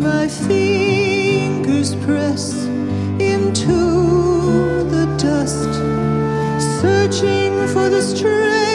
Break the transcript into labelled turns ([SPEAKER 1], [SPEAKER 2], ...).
[SPEAKER 1] My fingers press into the dust, searching for the strength